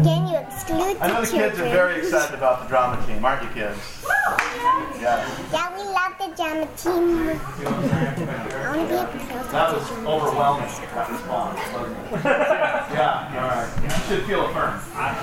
And then you exclude the I know the kids are very excited about the drama team, aren't you kids? Yeah. Yeah, we love the drama team. I want to be a professional. That was overwhelming, that response, wasn't it? Yeah, all right. You should feel affirmed.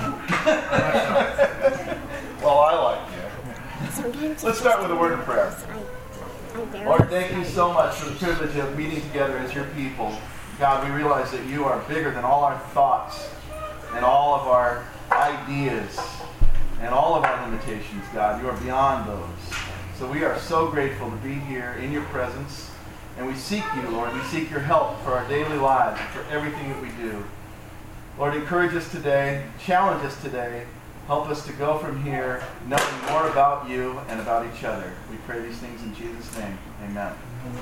Well, I like you. Sometimes Let's start with a word of prayer. I'm very Lord, thank you so much for the privilege of meeting together as your people. God, we realize that you are bigger than all our thoughts and all of our ideas and all of our limitations, God. You are beyond those. So we are so grateful to be here in your presence. And we seek you, Lord. We seek your help for our daily lives and for everything that we do. Lord, encourage us today. Challenge us today. Help us to go from here knowing more about you and about each other. We pray these things in Jesus' name. Amen.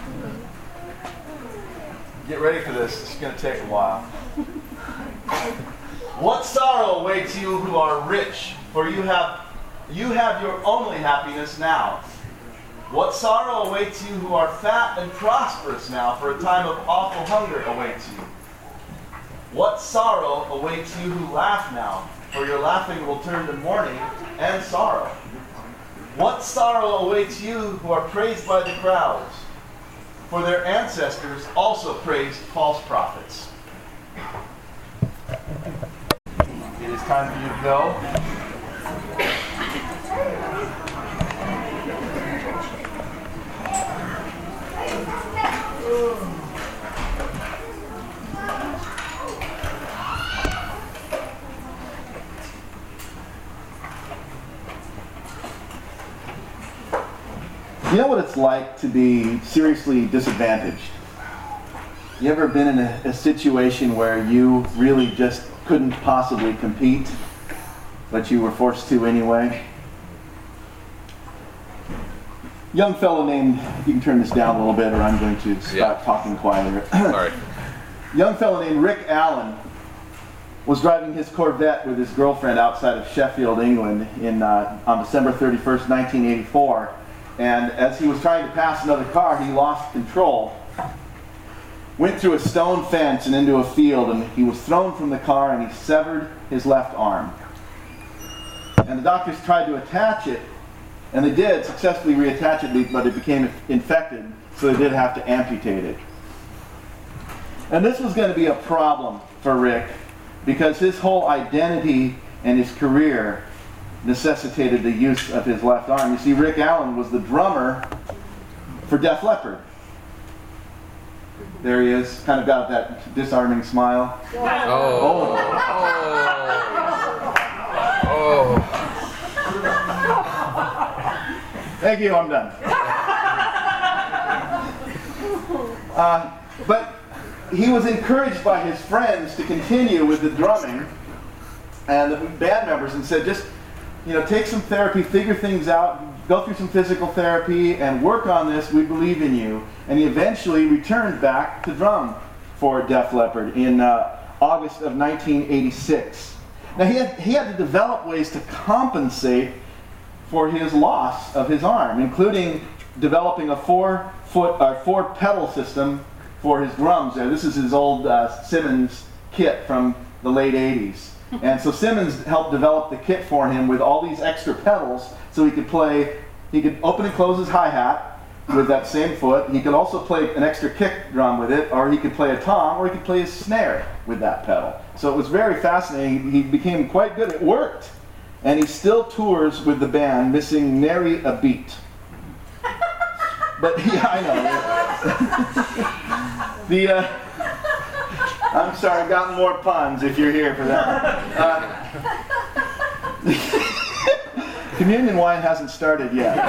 Get ready for this. It's going to take a while. What sorrow awaits you who are rich, for you have your only happiness now. What sorrow awaits you who are fat and prosperous now, for a time of awful hunger awaits you. What sorrow awaits you who laugh now, for your laughing will turn to mourning and sorrow. What sorrow awaits you who are praised by the crowds, for their ancestors also praised false prophets. It is time for you to go. You know what it's like to be seriously disadvantaged? You ever been in a situation where you really just couldn't possibly compete, but you were forced to anyway? Young fellow named, you can turn this down a little bit or I'm going to start talking quieter. Sorry. Young fellow named Rick Allen was driving his Corvette with his girlfriend outside of Sheffield, England on December 31st, 1984. And as he was trying to pass another car, he lost control, went through a stone fence and into a field, and he was thrown from the car and he severed his left arm. And the doctors tried to attach it, and they did successfully reattach it, but it became infected, so they did have to amputate it. And this was going to be a problem for Rick, because his whole identity and his career necessitated the use of his left arm. You see, Rick Allen was the drummer for Def Leppard. There he is, kind of got that disarming smile. Oh. Thank you, I'm done. But he was encouraged by his friends to continue with the drumming and the band members, and said, just take some therapy, figure things out, go through some physical therapy, and work on this. We believe in you. And he eventually returned back to drum for Def Leppard in August of 1986. Now he had to develop ways to compensate for his loss of his arm, including developing a four pedal system for his drums there. This is his old Simmons kit from the late 80s. And so Simmons helped develop the kit for him with all these extra pedals so he could open and close his hi-hat with that same foot. He could also play an extra kick drum with it, or he could play a tom, or he could play a snare with that pedal. So it was very fascinating. He became quite good. It worked. And he still tours with the band, missing nary a beat. But yeah, I know. I'm sorry, I've got more puns if you're here for that. Communion wine hasn't started yet.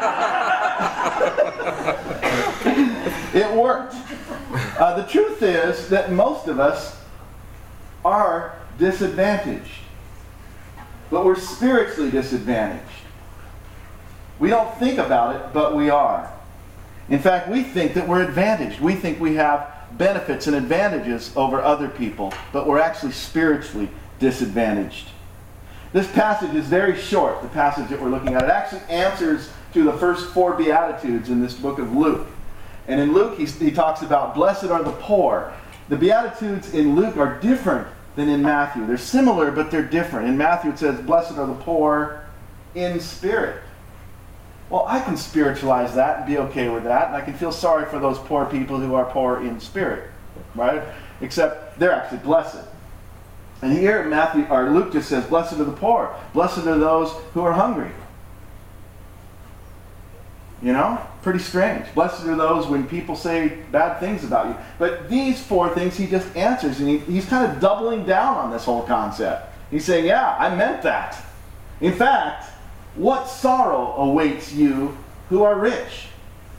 It worked. The truth is that most of us are disadvantaged. But we're spiritually disadvantaged. We don't think about it, but we are. In fact, we think that we're advantaged. We think we have benefits and advantages over other people, but we're actually spiritually disadvantaged. This passage is very short, the passage that we're looking at. It actually answers to the first 4 Beatitudes in this book of Luke. And in Luke, he talks about blessed are the poor. The Beatitudes in Luke are different than in Matthew. They're similar, but they're different. In Matthew it says, blessed are the poor in spirit. Well, I can spiritualize that and be okay with that, and I can feel sorry for those poor people who are poor in spirit, right? Except they're actually blessed. And here Matthew or Luke just says, blessed are the poor. Blessed are those who are hungry. You know? Pretty strange. Blessed are those when people say bad things about you. But these four things he just answers, and he's kind of doubling down on this whole concept. He's saying, yeah, I meant that. In fact, what sorrow awaits you who are rich?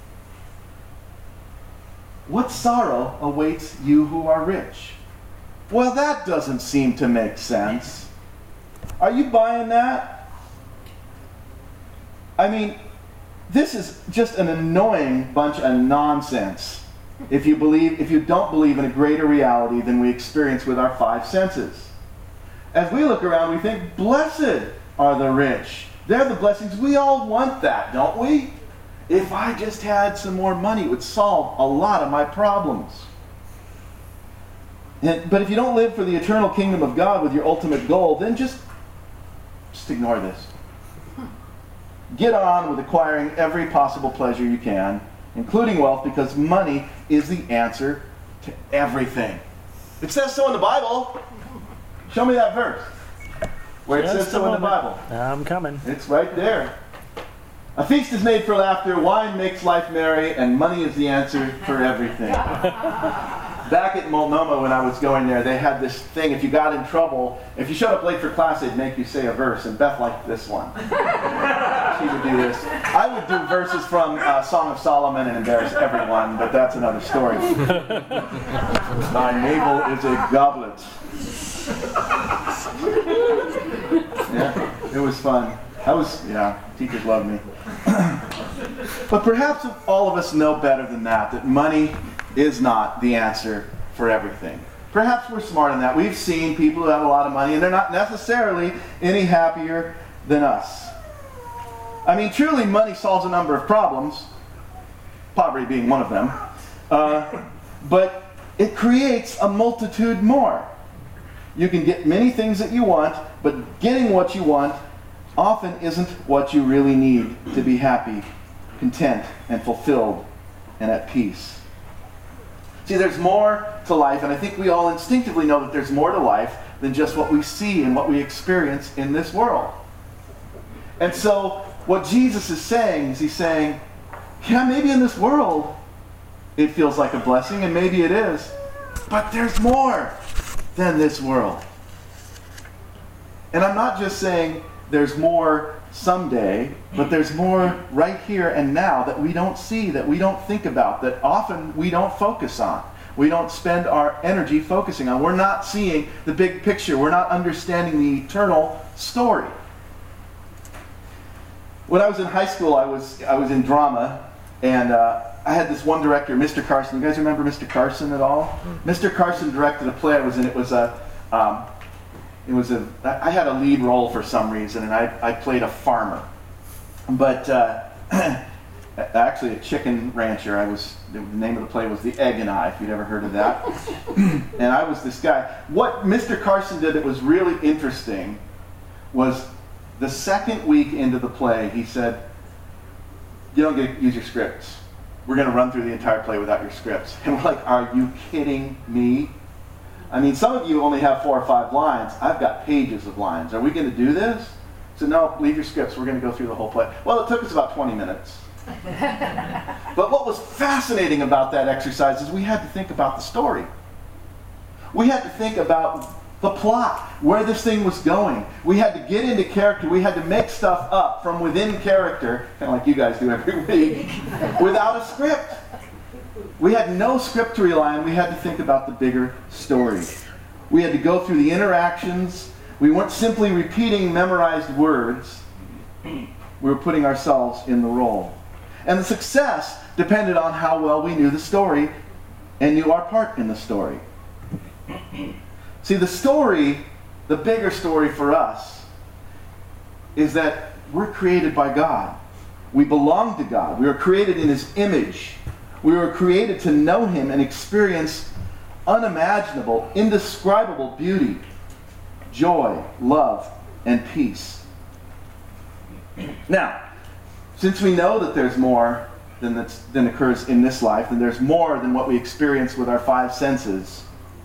What sorrow awaits you who are rich? Well, that doesn't seem to make sense. Are you buying that? I mean, this is just an annoying bunch of nonsense if you don't believe in a greater reality than we experience with our five senses. As we look around, we think, blessed are the rich. They're the blessings. We all want that, don't we? If I just had some more money, it would solve a lot of my problems. But if you don't live for the eternal kingdom of God with your ultimate goal, then just ignore this. Get on with acquiring every possible pleasure you can, including wealth, because money is the answer to everything. It says so in the Bible. Show me that verse where it says so in the Bible. I'm coming. It's right there. A feast is made for laughter, wine makes life merry, and money is the answer for everything. Back at Multnomah when I was going there, they had this thing, if you got in trouble, if you showed up late for class, they'd make you say a verse, and Beth liked this one. She would do this. I would do verses from Song of Solomon and embarrass everyone, but that's another story. Thy navel is a goblet. Yeah, it was fun. Teachers loved me. But perhaps all of us know better than that money is not the answer for everything. Perhaps we're smart in that. We've seen people who have a lot of money and they're not necessarily any happier than us. I mean, truly money solves a number of problems, poverty being one of them, but it creates a multitude more. You can get many things that you want, but getting what you want often isn't what you really need to be happy, content, and fulfilled, and at peace. See, there's more to life, and I think we all instinctively know that there's more to life than just what we see and what we experience in this world. And so, what Jesus is saying is he's saying, yeah, maybe in this world it feels like a blessing, and maybe it is, but there's more than this world. And I'm not just saying there's more someday, but there's more right here and now that we don't see, that we don't think about, that often we don't focus on. We don't spend our energy focusing on. We're not seeing the big picture. We're not understanding the eternal story. When I was in high school, I was in drama, and I had this one director, Mr. Carson. You guys remember Mr. Carson at all? Mr. Carson directed a play I was in. I had a lead role for some reason, and I played a farmer. But actually a chicken rancher. The name of the play was The Egg and I, if you'd ever heard of that. And I was this guy. What Mr. Carson did that was really interesting was the second week into the play, he said, you don't get to use your scripts. We're going to run through the entire play without your scripts. And we're like, are you kidding me? I mean, some of you only have 4 or 5 lines. I've got pages of lines. Are we going to do this? So no, leave your scripts. We're going to go through the whole play. Well, it took us about 20 minutes. But what was fascinating about that exercise is we had to think about the story. We had to think about the plot, where this thing was going. We had to get into character. We had to make stuff up from within character, kind of like you guys do every week, without a script. We had no script to rely on. We had to think about the bigger story. We had to go through the interactions. We weren't simply repeating memorized words. We were putting ourselves in the role. And the success depended on how well we knew the story and knew our part in the story. See, the story, the bigger story for us, is that we're created by God. We belong to God. We were created in His image. We were created to know Him and experience unimaginable, indescribable beauty, joy, love, and peace. Now, since we know that there's more than occurs in this life, and there's more than what we experience with our five senses,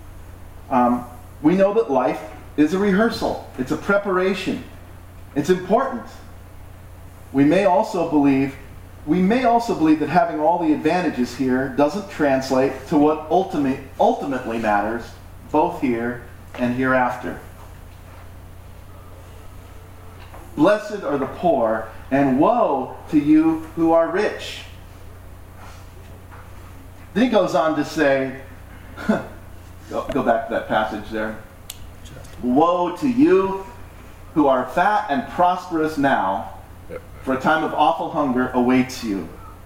we know that life is a rehearsal. It's a preparation. It's important. We may also believe that having all the advantages here doesn't translate to what ultimately matters, both here and hereafter. Blessed are the poor, and woe to you who are rich. Then he goes on to say, go back to that passage there. Woe to you who are fat and prosperous now, for a time of awful hunger awaits you.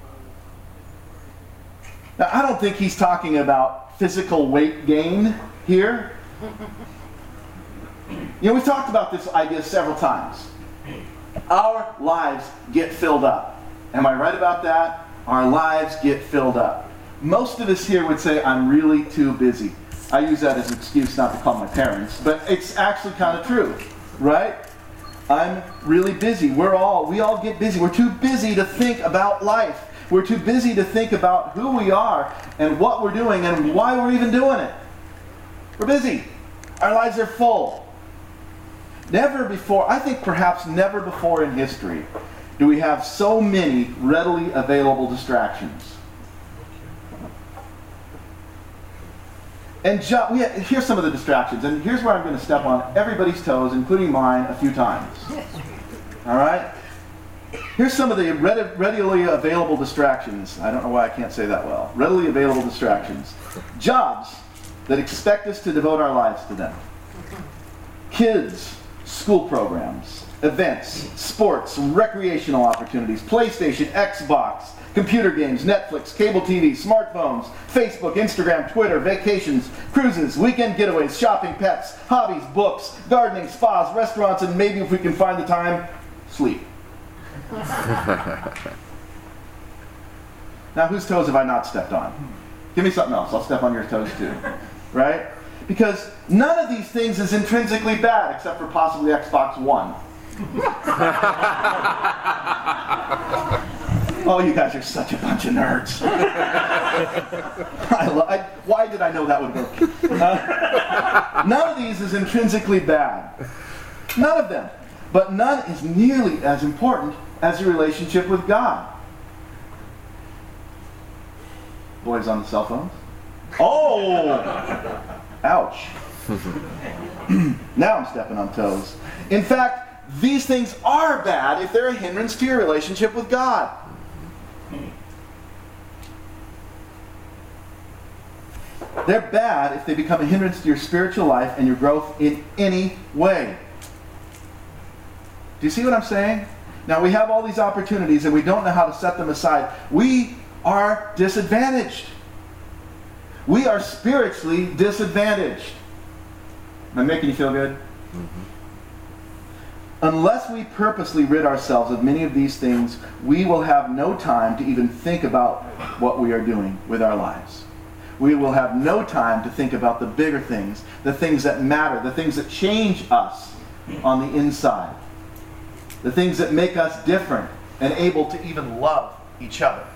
Now, I don't think he's talking about physical weight gain here. You know, we've talked about this idea several times. Our lives get filled up. Am I right about that? Our lives get filled up. Most of us here would say, I'm really too busy. I use that as an excuse not to call my parents, but it's actually kind of true, right? I'm really busy. We all get busy. We're too busy to think about life. We're too busy to think about who we are and what we're doing and why we're even doing it. We're busy. Our lives are full. Never before, I think perhaps never before in history, do we have so many readily available distractions. And here's some of the distractions, and here's where I'm going to step on everybody's toes, including mine, a few times. All right? Here's some of the readily available distractions. I don't know why I can't say that well. Readily available distractions. Jobs that expect us to devote our lives to them. Kids, school programs, events, sports, recreational opportunities, PlayStation, Xbox, computer games, Netflix, cable TV, smartphones, Facebook, Instagram, Twitter, vacations, cruises, weekend getaways, shopping, pets, hobbies, books, gardening, spas, restaurants, and maybe if we can find the time, sleep. Now, whose toes have I not stepped on? Give me something else. I'll step on your toes too. Right? Because none of these things is intrinsically bad except for possibly Xbox One. Oh, you guys are such a bunch of nerds. Why did I know that would work? None of these is intrinsically bad. None of them. But none is nearly as important as your relationship with God. Boys on the cell phones? Oh! Ouch. Now I'm stepping on toes. In fact, these things are bad if they're a hindrance to your relationship with God. They're bad if they become a hindrance to your spiritual life and your growth in any way. Do you see what I'm saying? Now, we have all these opportunities and we don't know how to set them aside. We are disadvantaged. We are spiritually disadvantaged. Am I making you feel good? Mm-hmm. Unless we purposely rid ourselves of many of these things, we will have no time to even think about what we are doing with our lives. We will have no time to think about the bigger things, the things that matter, the things that change us on the inside, the things that make us different and able to even love each other.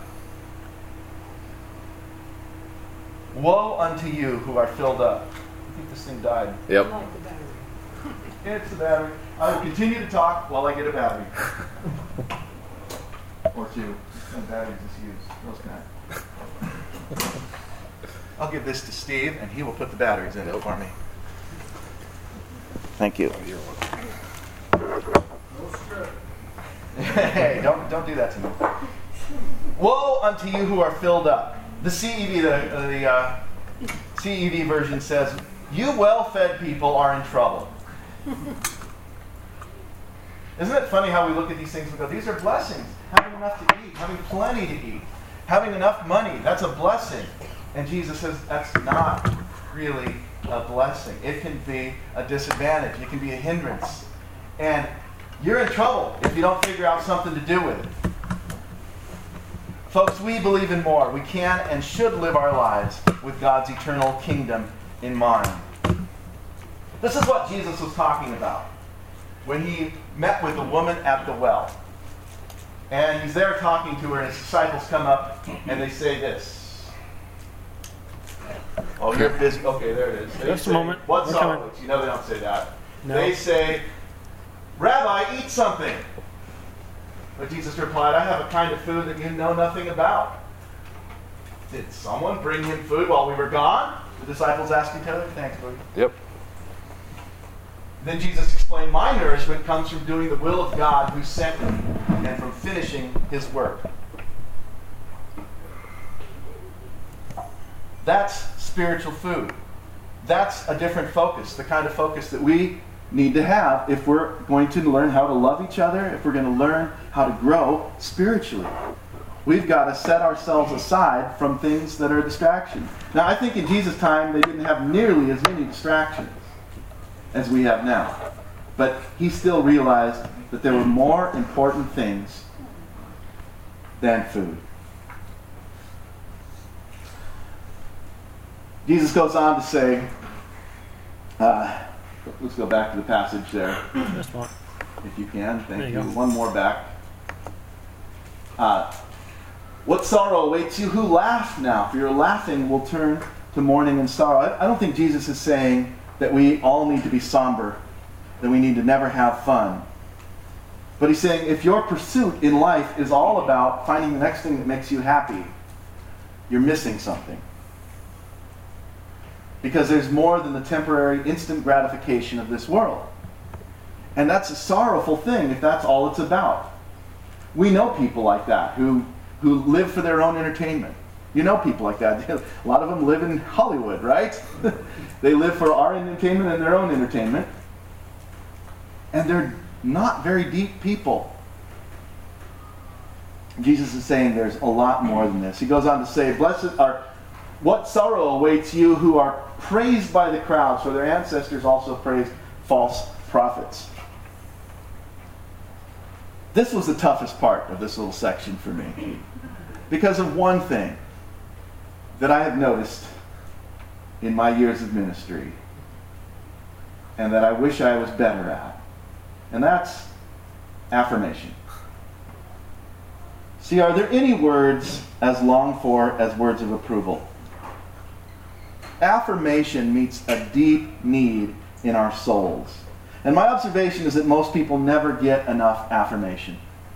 Woe unto you who are filled up. I think this thing died. Yep. It's the battery. I will continue to talk while I get a battery. Or two. Some batteries is used. Those kind. I'll give this to Steve, and he will put the batteries in it for me. Thank you. Hey, don't do that to me. Woe unto you who are filled up. The CEV, the CEV version says, you well-fed people are in trouble. Isn't it funny how we look at these things and go, these are blessings. Having enough to eat, having plenty to eat, having enough money, that's a blessing. And Jesus says that's not really a blessing. It can be a disadvantage. It can be a hindrance. And you're in trouble if you don't figure out something to do with it. Folks, we believe in more. We can and should live our lives with God's eternal kingdom in mind. This is what Jesus was talking about when he met with the woman at the well. And he's there talking to her, and his disciples come up and they say this. Oh, you're busy. Okay, there it is. They Just say, a moment. What We're sorrow? coming. You know they don't say that. No. They say, Rabbi, eat something. But Jesus replied, I have a kind of food that you know nothing about. Did someone bring him food while we were gone? The disciples asked each other. Thanks, buddy. Yep. Then Jesus explained, my nourishment comes from doing the will of God who sent me and from finishing his work. That's spiritual food. That's a different focus, the kind of focus that we need to have if we're going to learn how to love each other, if we're going to learn how to grow spiritually. We've got to set ourselves aside from things that are distractions. Now, I think in Jesus' time, they didn't have nearly as many distractions as we have now. But he still realized that there were more important things than food. Jesus goes on to say, let's go back to the passage there, Just one. if you can. Thank There you you. go. One more back. What sorrow awaits you who laugh now? For your laughing will turn to mourning and sorrow. I don't think Jesus is saying that we all need to be somber, that we need to never have fun. But he's saying if your pursuit in life is all about finding the next thing that makes you happy, you're missing something. Because there's more than the temporary instant gratification of this world. And that's a sorrowful thing if that's all it's about. We know people like that who live for their own entertainment. You know people like that. A lot of them live in Hollywood, right? They live for our entertainment and their own entertainment. And they're not very deep people. Jesus is saying there's a lot more than this. He goes on to say, "Blessed are what sorrow awaits you who are praised by the crowds, for their ancestors also praised false prophets." This was the toughest part of this little section for me. Because of one thing that I have noticed in my years of ministry, and that I wish I was better at. And that's affirmation. See, are there any words as longed for as words of approval? Affirmation meets a deep need in our souls. And my observation is that most people never get enough affirmation.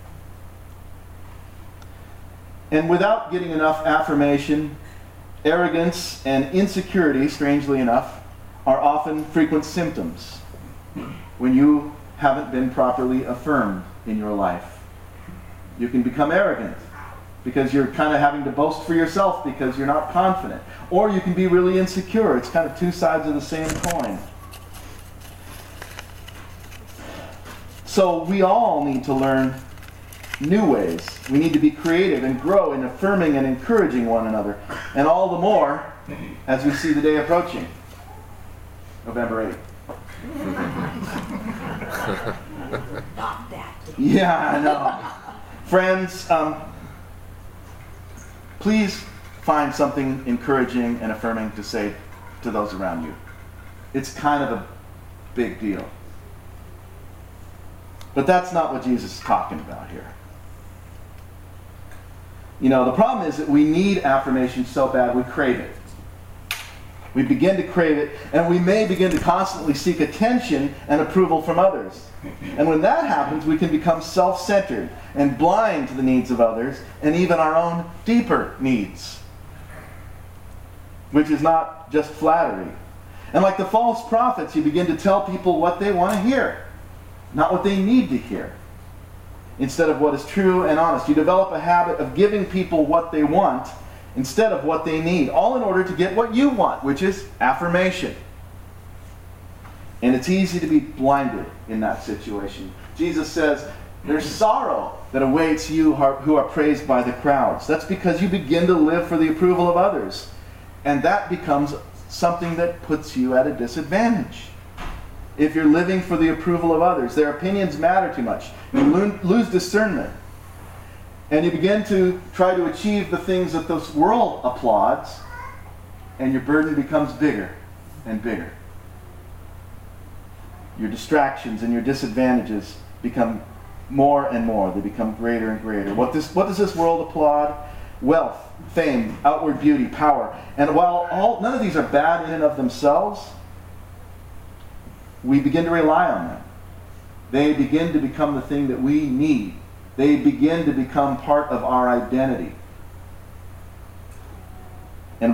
And without getting enough affirmation, arrogance and insecurity, strangely enough, are often frequent symptoms when you haven't been properly affirmed in your life. You can become arrogant because you're kind of having to boast for yourself because you're not confident. Or you can be really insecure. It's kind of two sides of the same coin. So we all need to learn new ways. We need to be creative and grow in affirming and encouraging one another. And all the more as we see the day approaching. November 8th. Not that. Yeah, I know. Friends, please find something encouraging and affirming to say to those around you. It's kind of a big deal. But that's not what Jesus is talking about here. You know, the problem is that we need affirmation so bad we crave it. We begin to crave it, and we may begin to constantly seek attention and approval from others. And when that happens, we can become self-centered and blind to the needs of others and even our own deeper needs, which is not just flattery. And like the false prophets, you begin to tell people what they want to hear, not what they need to hear, instead of what is true and honest. You develop a habit of giving people what they want instead of what they need, all in order to get what you want, which is affirmation. And it's easy to be blinded in that situation. Jesus says, there's sorrow that awaits you who are praised by the crowds. That's because you begin to live for the approval of others. And that becomes something that puts you at a disadvantage. If you're living for the approval of others, their opinions matter too much. You lose discernment. And you begin to try to achieve the things that this world applauds and your burden becomes bigger and bigger. Your distractions and your disadvantages become more and more. They become greater and greater. What does this world applaud? Wealth, fame, outward beauty, power. And while none of these are bad in and of themselves, we begin to rely on them. They begin to become the thing that we need. They begin to become part of our identity. And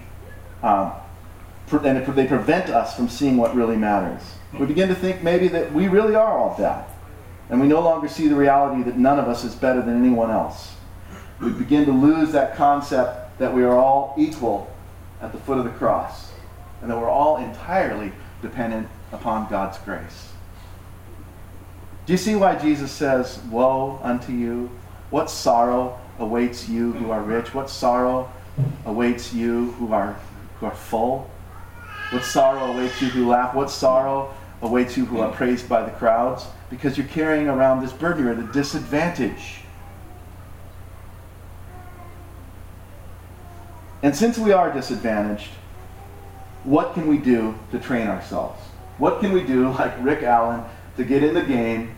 they prevent us from seeing what really matters. We begin to think maybe that we really are all that. And we no longer see the reality that none of us is better than anyone else. We begin to lose that concept that we are all equal at the foot of the cross. And that we're all entirely dependent upon God's grace. Do you see why Jesus says, "Woe unto you"? What sorrow awaits you who are rich? What sorrow awaits you who are full? What sorrow awaits you who laugh? What sorrow awaits you who are praised by the crowds? Because you're carrying around this burden. You're at a disadvantage. And since we are disadvantaged, what can we do to train ourselves? What can we do, like Rick Allen, to get in the game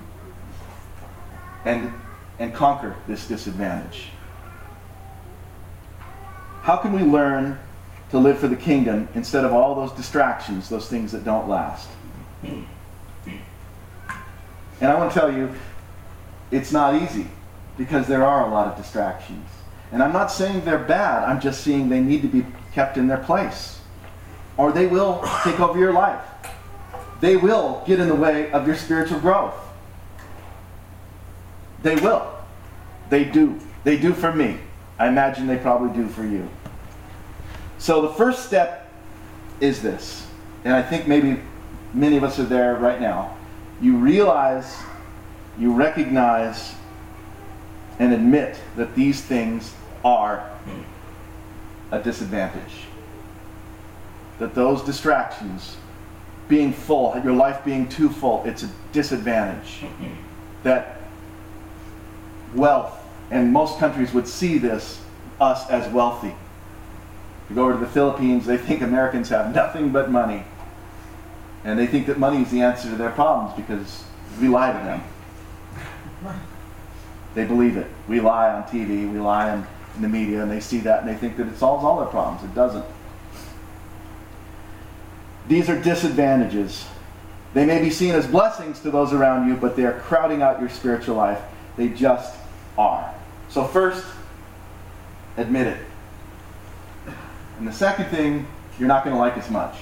and conquer this disadvantage? How can we learn to live for the kingdom instead of all those distractions, those things that don't last? And I want to tell you, it's not easy, because there are a lot of distractions. And I'm not saying they're bad, I'm just saying they need to be kept in their place, or they will take over your life. They will get in the way of your spiritual growth. They will. They do. They do for me. I imagine they probably do for you. So the first step is this, and I think maybe many of us are there right now. You realize, you recognize, and admit that these things are a disadvantage. That those distractions, being full, your life being too full, it's a disadvantage. That wealth, and most countries would see us as wealthy. If you go over to the Philippines, they think Americans have nothing but money. And they think that money is the answer to their problems because we lie to them. They believe it. We lie on TV, we lie in the media, and they see that and they think that it solves all their problems. It doesn't. These are disadvantages. They may be seen as blessings to those around you, but they are crowding out your spiritual life. They just are. So first, admit it. And the second thing, you're not going to like as much.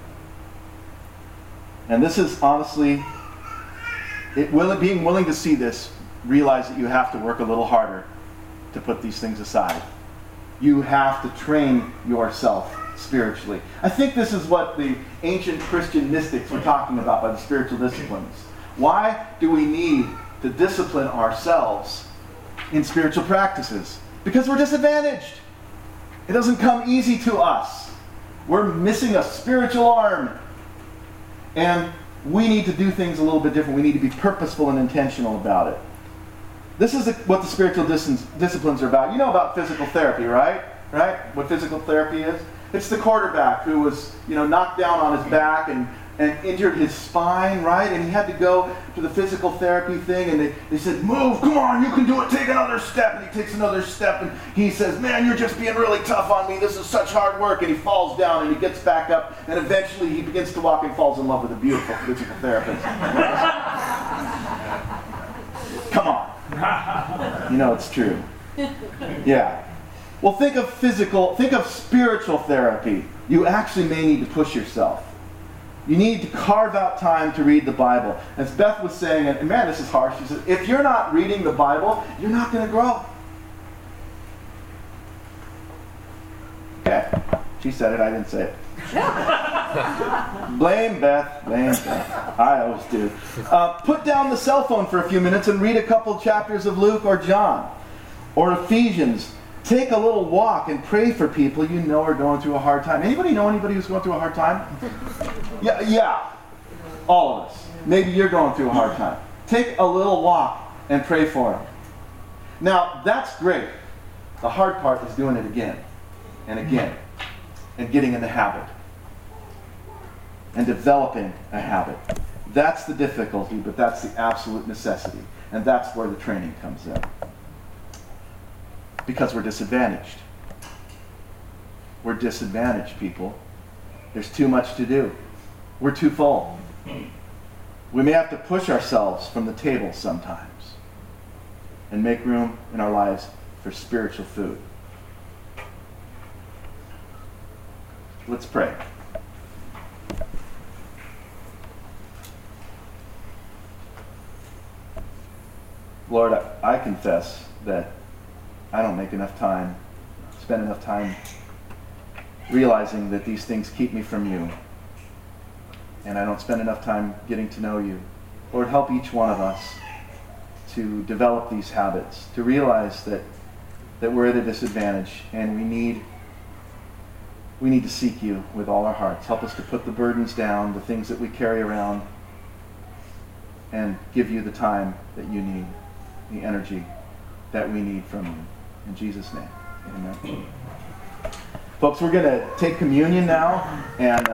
And this is honestly, being willing to see this, realize that you have to work a little harder to put these things aside. You have to train yourself spiritually. I think this is what the ancient Christian mystics were talking about by the spiritual disciplines. Why do we need to discipline ourselves in spiritual practices? Because we're disadvantaged. It doesn't come easy to us. We're missing a spiritual arm. And we need to do things a little bit different. We need to be purposeful and intentional about it. This is what the spiritual disciplines are about. You know about physical therapy, right? Right? What physical therapy is? It's the quarterback who was, knocked down on his back and injured his spine, right? And he had to go to the physical therapy thing, and they said, "Move, come on, you can do it, take another step." And he takes another step, and he says, "Man, you're just being really tough on me. This is such hard work." And he falls down, and he gets back up, and eventually he begins to walk and falls in love with a beautiful physical therapist. Come on. It's true. Yeah. Well, think of spiritual therapy. You actually may need to push yourself. You need to carve out time to read the Bible. As Beth was saying, and man, this is harsh, she said, if you're not reading the Bible, you're not going to grow. Okay. She said it, I didn't say it. Blame Beth. I always do. Put down the cell phone for a few minutes and read a couple chapters of Luke or John or Ephesians. Take a little walk and pray for people you know are going through a hard time. Anybody know anybody who's going through a hard time? Yeah. All of us. Maybe you're going through a hard time. Take a little walk and pray for them. Now, that's great. The hard part is doing it again and again and getting in the habit and developing a habit. That's the difficulty, but that's the absolute necessity. And that's where the training comes in. Because we're disadvantaged. We're disadvantaged, people. There's too much to do. We're too full. We may have to push ourselves from the table sometimes and make room in our lives for spiritual food. Let's pray. Lord, I confess that I don't make enough time, spend enough time realizing that these things keep me from you. And I don't spend enough time getting to know you. Lord, help each one of us to develop these habits, to realize that we're at a disadvantage and we need to seek you with all our hearts. Help us to put the burdens down, the things that we carry around, and give you the time that you need, the energy that we need from you. In Jesus' name, amen. Folks, we're going to take communion now, and